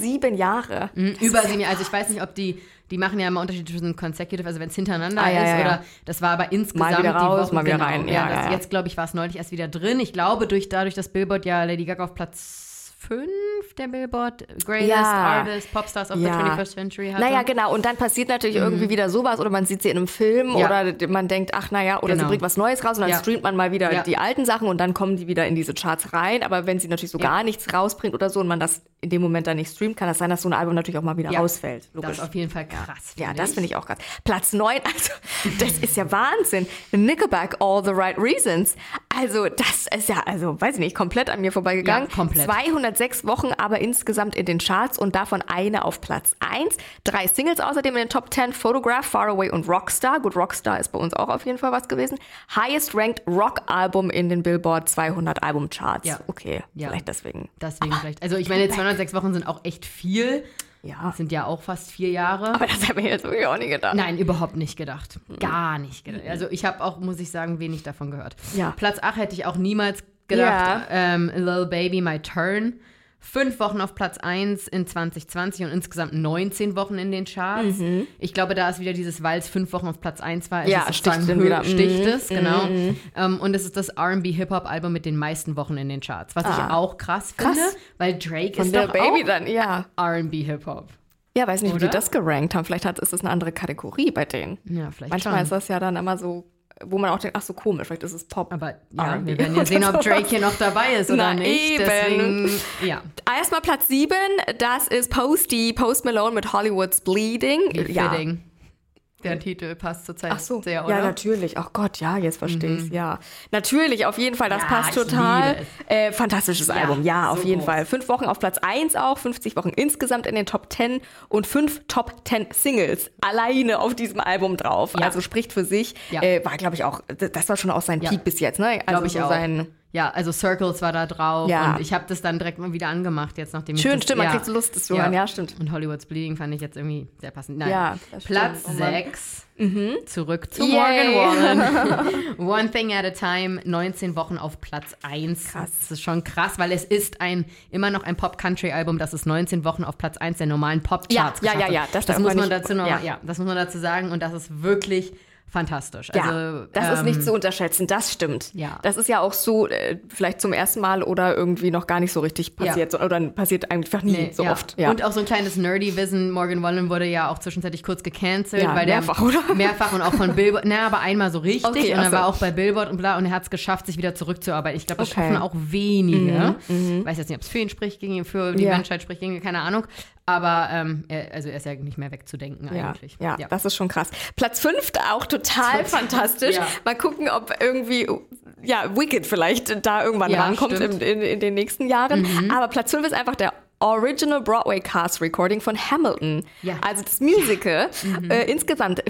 Jahre. Über 7 Jahre. Also ich weiß nicht, ob die machen ja immer Unterschiede zwischen consecutive, also wenn es hintereinander ist. Oder das war aber insgesamt mal wieder raus, die Wochen, mal wieder rein. Jetzt, glaube ich, war es neulich erst wieder drin. Ich glaube, dadurch, dass Billboard ja Lady Gaga auf Platz 5 der Billboard Greatest Artist, Popstars of the 21st Century hatte. Naja, genau. Und dann passiert natürlich irgendwie wieder sowas oder man sieht sie in einem Film oder man denkt, oder sie bringt was Neues raus und dann streamt man mal wieder die alten Sachen und dann kommen die wieder in diese Charts rein. Aber wenn sie natürlich so gar nichts rausbringt oder so und man das in dem Moment dann nicht streamt, kann das sein, dass so ein Album natürlich auch mal wieder rausfällt. Logisch. Das ist auf jeden Fall krass. Ja, das finde ich auch krass. Platz 9, also das ist ja Wahnsinn. Nickelback, All the Right Reasons. Also das ist ja, weiß ich nicht, komplett an mir vorbeigegangen. Ja, komplett. 206 Wochen aber insgesamt in den Charts und davon eine auf Platz 1. 3 Singles außerdem in den Top 10, Photograph, Far Away und Rockstar. Gut, Rockstar ist bei uns auch auf jeden Fall was gewesen. Highest ranked Rock-Album in den Billboard 200 Album-Charts. Ja. Okay, vielleicht deswegen. Deswegen vielleicht. Also ich meine, 206 Wochen sind auch echt viel. Ja. Das sind ja auch fast 4 Jahre. Aber das habe ich jetzt wirklich auch nicht gedacht. Nein, überhaupt nicht gedacht. Gar nicht gedacht. Also ich habe auch, muss ich sagen, wenig davon gehört. Ja. Platz 8 hätte ich auch niemals gedacht. Lil Baby, My Turn. 5 Wochen auf Platz 1 in 2020 und insgesamt 19 Wochen in den Charts. Ich glaube, da ist wieder dieses, weil es 5 Wochen auf Platz 1 war, sticht es, genau. Und es ist das R&B-Hip-Hop-Album mit den meisten Wochen in den Charts, was ich auch krass finde, weil Drake ist doch Baby auch dann, R&B-Hip-Hop. Ja, weiß nicht, wie die das gerankt haben. Vielleicht ist das eine andere Kategorie bei denen. Ja, vielleicht manchmal schon. ist das ja dann immer so, wo man auch denkt, ach so komisch, vielleicht ist es Pop. Aber ja, wir werden ja sehen, ob Drake hier noch dabei ist oder nicht. Eben. Deswegen, Erstmal Platz 7, das ist Post Malone mit Hollywood's Bleeding. Fitting. Der Titel passt zurzeit sehr, oder? Ja, natürlich. Ach Gott, ja, jetzt verstehe ich es. Ja, natürlich, auf jeden Fall, das passt total. Fantastisches Album, ja, auf jeden Fall. 5 Wochen auf Platz 1 auch, 50 Wochen insgesamt in den Top 10 und 5 Top 10 Singles alleine auf diesem Album drauf. Ja. Also spricht für sich. Ja. War, glaube ich, auch, das war schon auch sein Peak bis jetzt, ne? Also ich auch. Ja, also Circles war da drauf und ich habe das dann direkt mal wieder angemacht, jetzt nachdem ich das, stimmt, man kriegt so Lust, das zu hören, ja, stimmt. Und Hollywood's Bleeding fand ich jetzt irgendwie sehr passend. Nein. Ja, Platz 6, zurück zu Morgan Wallen. One Thing at a Time, 19 Wochen auf Platz 1. Krass. Das ist schon krass, weil es ist immer noch ein Pop-Country-Album, das ist 19 Wochen auf Platz 1 der normalen Pop-Charts geschafft hat. Ja, das muss man dazu noch, das muss man dazu sagen und das ist wirklich fantastisch. Ja, das ist nicht zu unterschätzen, das stimmt. Ja. Das ist ja auch so, vielleicht zum ersten Mal oder irgendwie noch gar nicht so richtig passiert. Oder passiert einfach nie oft. Ja. Und auch so ein kleines Nerdy-Wissen, Morgan Wallen wurde ja auch zwischenzeitlich kurz gecancelt. Ja, weil mehrfach, oder? Mehrfach und auch von Billboard. Aber einmal so richtig. Okay, und er war auch bei Billboard und bla. Und er hat es geschafft, sich wieder zurückzuarbeiten. Ich glaube, das schaffen auch wenige. Ich weiß jetzt nicht, ob es für ihn spricht, für die Menschheit spricht, keine Ahnung. Aber er ist ja nicht mehr wegzudenken eigentlich. Ja, das ist schon krass. Platz 5 auch total fantastisch. Ja. Mal gucken, ob irgendwie, Wicked vielleicht da irgendwann rankommt in den nächsten Jahren. Aber Platz 5 ist einfach der Original Broadway Cast Recording von Hamilton. Ja. Also das Musical. Insgesamt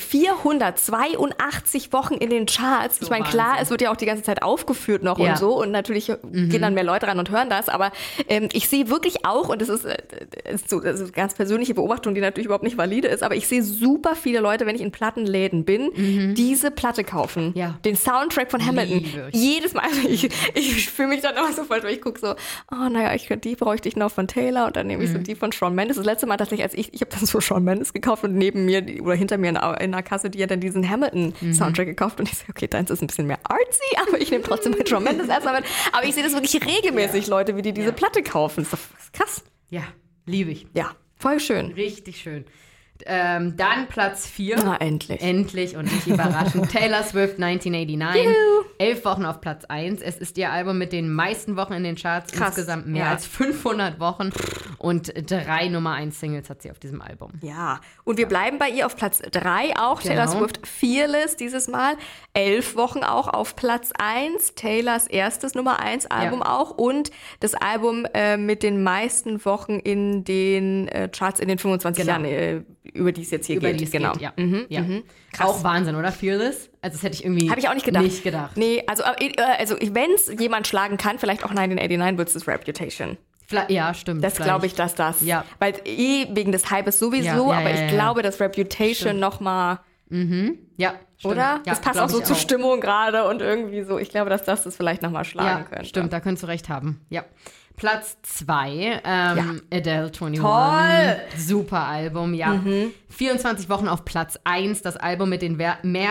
482 Wochen in den Charts. So, ich meine, klar, es wird ja auch die ganze Zeit aufgeführt noch und so. Und natürlich gehen dann mehr Leute ran und hören das. Aber ich sehe wirklich auch, und das ist eine ganz persönliche Beobachtung, die natürlich überhaupt nicht valide ist, aber ich sehe super viele Leute, wenn ich in Plattenläden bin, diese Platte kaufen. Ja. Den Soundtrack von Hamilton. Jedes Mal. Also ich fühle mich dann immer so voll, weil ich gucke so, die bräuchte ich noch von Taylor. Und dann nehme ich so die von Shawn Mendes. Das letzte Mal tatsächlich, als ich habe dann so Shawn Mendes gekauft und neben mir oder hinter mir in der Kasse, die hat dann diesen Hamilton-Soundtrack gekauft. Und ich so, okay, deins ist ein bisschen mehr artsy, aber ich nehme trotzdem mit Shawn Mendes erstmal mit. Aber ich sehe das wirklich regelmäßig, Leute, wie die diese Platte kaufen. Das ist krass. Ja, liebe ich. Ja, voll schön. Richtig schön. Dann Platz 4. Na, endlich. Endlich und nicht überraschend. Taylor Swift 1989. Juhu. 11 Wochen auf Platz 1. Es ist ihr Album mit den meisten Wochen in den Charts. Krass. Insgesamt mehr als 500 Wochen. Und 3 Nummer 1 Singles hat sie auf diesem Album. Ja, und wir bleiben bei ihr auf Platz 3 auch. Genau. Taylor Swift Fearless dieses Mal. 11 Wochen auch auf Platz 1. Taylors erstes Nummer 1 Album auch. Und das Album mit den meisten Wochen in den Charts in den 25 Jahren, über die es jetzt hier geht. Genau. Auch Wahnsinn, oder? Fearless? Also das hätte ich irgendwie ich auch nicht gedacht. Nee, also wenn es jemand schlagen kann, vielleicht auch 1989 wird es Reputation. Ja, stimmt. Das glaube ich, dass das. Ja. Weil wegen des Hypes sowieso, aber ich glaube, dass Reputation nochmal. Ja, stimmt. Oder? Das passt auch so zur Stimmung gerade und irgendwie so. Ich glaube, dass das vielleicht nochmal schlagen könnte. Stimmt, da könntest du recht haben. Ja. Platz 2, Adele 21. Toll! Super Album, ja. 24 Wochen auf Platz 1, das Album mit den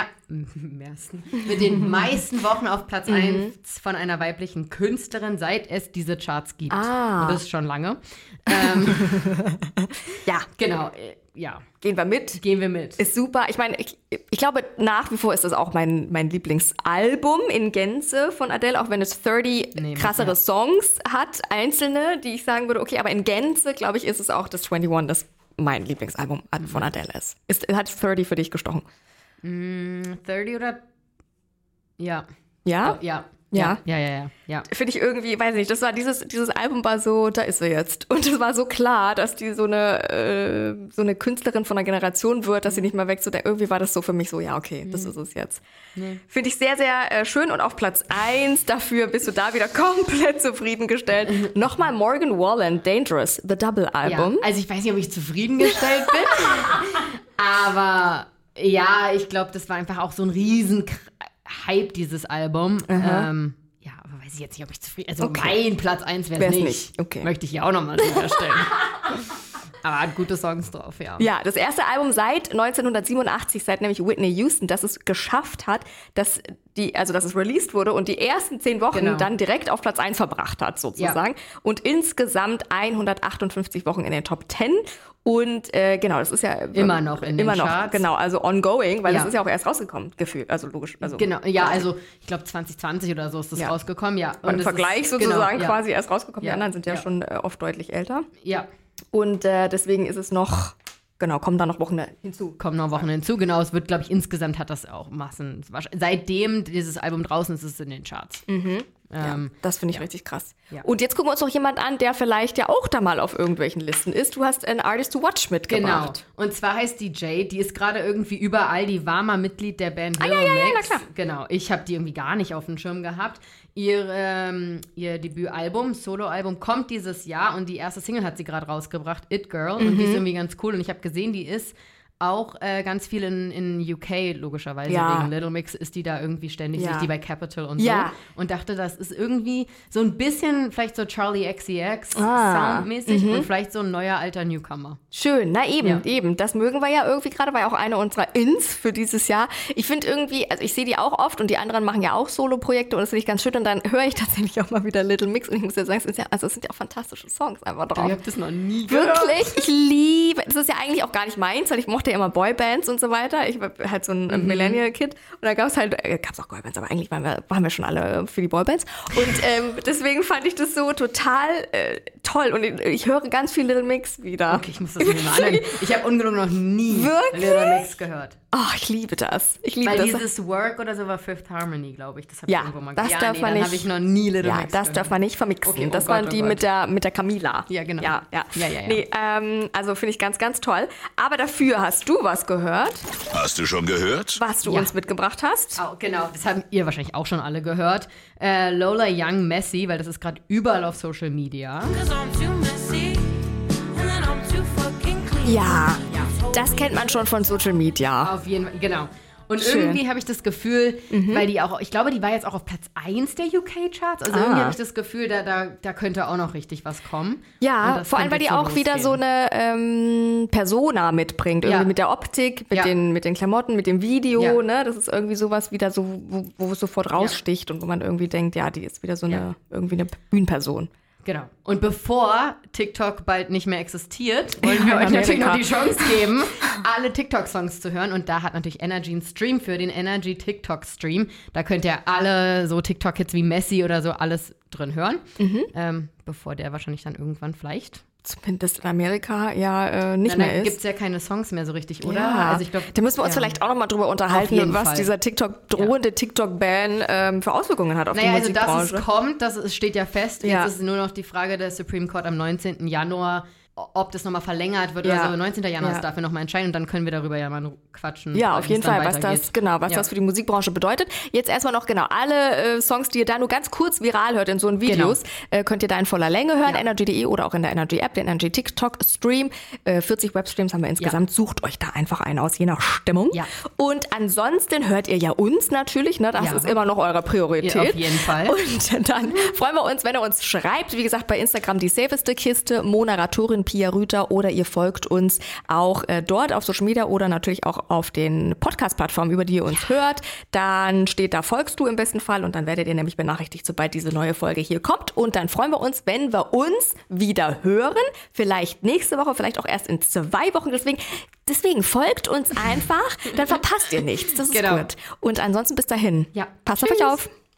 meisten Wochen auf Platz 1 von einer weiblichen Künstlerin, seit es diese Charts gibt. Und das ist schon lange. Ja, genau. Ja. Gehen wir mit. Ist super. Ich meine, ich glaube, nach wie vor ist das auch mein Lieblingsalbum in Gänze von Adele, auch wenn es 30 krassere Songs hat, einzelne, die ich sagen würde, okay, aber in Gänze, glaube ich, ist es auch das 21, das mein Lieblingsalbum von Adele ist. Hat 30 für dich gestochen? 30 oder? Ja. Ja? Oh, ja. Ja. Finde ich irgendwie, weiß nicht, das war dieses Album war so, da ist sie jetzt. Und es war so klar, dass die so eine Künstlerin von einer Generation wird, dass sie nicht mehr weg so, irgendwie war das so für mich so, ja, okay, das ist es jetzt. Finde ich sehr, sehr schön und auf Platz 1, dafür bist du da wieder komplett zufriedengestellt. Nochmal Morgan Wallen, Dangerous, The Double Album. Ja, also ich weiß nicht, ob ich zufriedengestellt bin, aber ja, ich glaube, das war einfach auch so ein riesen Hype, dieses Album. Aber weiß ich jetzt nicht, ob ich zufrieden... Also mein Platz 1 wäre es nicht. Okay. Möchte ich hier auch nochmal sicherstellen. Aber hat gute Songs drauf, ja. Ja, das erste Album seit 1987, seit nämlich Whitney Houston, dass es geschafft hat, dass es released wurde und die ersten 10 Wochen dann direkt auf Platz 1 verbracht hat, sozusagen. Ja. Und insgesamt 158 Wochen in den Top 10. Und das ist ja immer noch in den Charts. Genau, also ongoing, weil das ist ja auch erst rausgekommen, gefühlt, also logisch. Also, genau, ja, also ich glaube 2020 oder so ist das rausgekommen, ja. Und im Vergleich sozusagen quasi erst rausgekommen, die anderen sind ja schon oft deutlich älter. Ja. Und deswegen ist es noch genau, kommen da noch Wochen hinzu. Genau, es wird, glaube ich, insgesamt hat das auch Massen. Seitdem dieses Album draußen ist, ist es in den Charts. Das finde ich richtig krass. Ja. Und jetzt gucken wir uns noch jemand an, der vielleicht ja auch da mal auf irgendwelchen Listen ist. Du hast ein Artist to Watch mitgebracht. Genau. Und zwar heißt die Jade, die ist gerade irgendwie überall, die war mal Mitglied der Band Little Mix. Na klar. Genau, ich habe die irgendwie gar nicht auf dem Schirm gehabt. Ihr Debütalbum, Soloalbum, kommt dieses Jahr und die erste Single hat sie gerade rausgebracht, It Girl. Und die ist irgendwie ganz cool. Und ich habe gesehen, die ist auch ganz viel in UK, logischerweise, wegen Little Mix ist die da irgendwie ständig, sehe ich die bei Capital und so. Und dachte, das ist irgendwie so ein bisschen vielleicht so Charlie XCX soundmäßig und vielleicht so ein neuer alter Newcomer. Schön, na eben. Das mögen wir ja irgendwie gerade, war ja auch eine unserer Ins für dieses Jahr. Ich finde irgendwie, also ich sehe die auch oft und die anderen machen ja auch Solo-Projekte und das finde ich ganz schön und dann höre ich tatsächlich auch mal wieder Little Mix und ich muss ja sagen, es sind ja auch fantastische Songs einfach drauf. Ich habe das noch nie gehört. Wirklich, ich liebe, das ist ja eigentlich auch gar nicht meins, weil ich mochte ja immer Boybands und so weiter. Ich war halt so ein Millennial-Kid und da gab's auch Boybands, aber eigentlich waren wir schon alle für die Boybands und deswegen fand ich das so total toll und ich höre ganz viel Little Mix wieder. Okay, ich muss das mir mal anhören. Ich habe ungelogen noch nie Little Mix gehört. Oh, ich liebe das. Weil dieses Work oder so war Fifth Harmony, glaube ich. Das habe ich irgendwo mal gehört. Dann habe ich noch nie Little Mix das darf man nicht vermixen. Okay, das waren die mit der Camila. Ja, genau. Ja. Nee, also finde ich ganz, ganz toll. Aber dafür hast du was gehört. Hast du schon gehört? Was du uns mitgebracht hast. Oh, genau, das haben ihr wahrscheinlich auch schon alle gehört. Lola Young Messy, weil das ist gerade überall auf Social Media. Ja, das kennt man schon von Social Media. Auf jeden Fall, genau. Und irgendwie habe ich das Gefühl, weil die auch, ich glaube, die war jetzt auch auf Platz 1 der UK-Charts. Also irgendwie habe ich das Gefühl, da könnte auch noch richtig was kommen. Ja, vor allem, weil die auch wieder so eine Persona mitbringt. Irgendwie mit der Optik, mit den Klamotten, mit dem Video. Ne? Das ist irgendwie sowas wieder so, wo es sofort raussticht und wo man irgendwie denkt, ja, die ist wieder so irgendwie eine Bühnenperson. Genau. Und bevor TikTok bald nicht mehr existiert, wollen wir euch natürlich noch die Chance geben, alle TikTok-Songs zu hören. Und da hat natürlich Energy einen Stream für den Energy TikTok-Stream. Da könnt ihr alle so TikTok-Hits wie Messi oder so alles drin hören. Bevor der wahrscheinlich dann irgendwann vielleicht... Zumindest in Amerika nicht mehr ist. Da gibt es ja keine Songs mehr so richtig, oder? Ja. Also ich glaub, da müssen wir uns vielleicht auch noch mal drüber unterhalten, was dieser drohende TikTok-Ban für Auswirkungen hat auf die Musikbranche. Also dass es kommt, das steht ja fest. Jetzt ist nur noch die Frage der Supreme Court am 19. Januar, ob das nochmal verlängert wird oder so. 19. Januar ist dafür nochmal entscheiden und dann können wir darüber ja mal quatschen. Ja, auf jeden Fall, was das für die Musikbranche bedeutet. Jetzt erstmal noch alle Songs, die ihr da nur ganz kurz viral hört in so einen Videos, könnt ihr da in voller Länge hören, energy.de oder auch in der Energy-App, den Energy TikTok-Stream. 40 Webstreams haben wir insgesamt. Sucht euch da einfach einen aus, je nach Stimmung. Ja. Und ansonsten hört ihr ja uns natürlich, ne? Das ist immer noch eure Priorität. Ja, auf jeden Fall. Und dann freuen wir uns, wenn ihr uns schreibt. Wie gesagt, bei Instagram die safeste Kiste, Moderatorin Pia Rüther, oder ihr folgt uns auch dort auf Social Media oder natürlich auch auf den Podcast-Plattformen, über die ihr uns hört. Dann steht da, folgst du im besten Fall und dann werdet ihr nämlich benachrichtigt, sobald diese neue Folge hier kommt. Und dann freuen wir uns, wenn wir uns wieder hören. Vielleicht nächste Woche, vielleicht auch erst in 2 Wochen. Deswegen folgt uns einfach, dann verpasst ihr nichts. Das ist gut. Und ansonsten bis dahin. Ja. Passt auf euch auf.